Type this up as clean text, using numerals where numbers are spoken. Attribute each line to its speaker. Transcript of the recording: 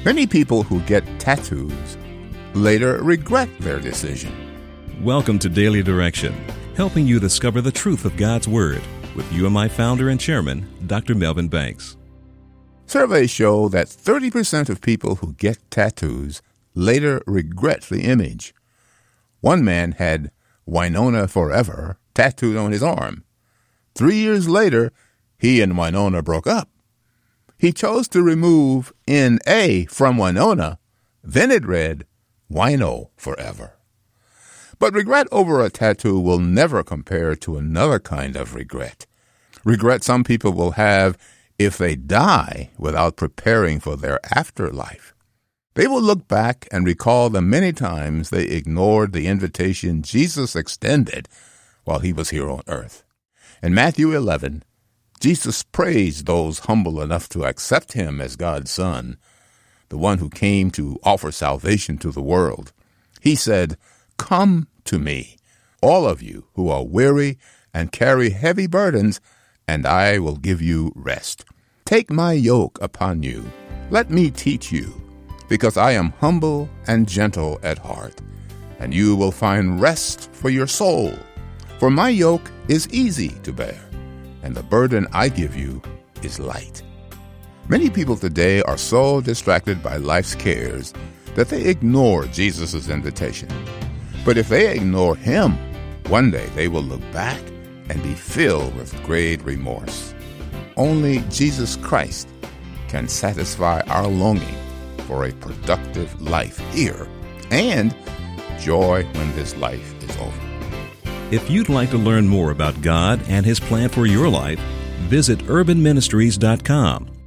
Speaker 1: Many people who get tattoos later regret their decision.
Speaker 2: Welcome to Daily Direction, helping you discover the truth of God's Word with UMI founder and chairman, Dr. Melvin Banks.
Speaker 1: Surveys show that 30% of people who get tattoos later regret the image. One man had Winona Forever tattooed on his arm. 3 years later, he and Winona broke up. He chose to remove N-A from Winona. Then it read, Wino Forever. But regret over a tattoo will never compare to another kind of regret. Regret some people will have if they die without preparing for their afterlife. They will look back and recall the many times they ignored the invitation Jesus extended while he was here on earth. In Matthew 11, Jesus praised those humble enough to accept him as God's Son, the one who came to offer salvation to the world. He said, "Come to me, all of you who are weary and carry heavy burdens, and I will give you rest. Take my yoke upon you. Let me teach you, because I am humble and gentle at heart, and you will find rest for your soul. For my yoke is easy to bear, and the burden I give you is light." Many people today are so distracted by life's cares that they ignore Jesus' invitation. But if they ignore him, one day they will look back and be filled with great remorse. Only Jesus Christ can satisfy our longing for a productive life here and joy when this life is over.
Speaker 2: If you'd like to learn more about God and His plan for your life, visit urbanministries.com.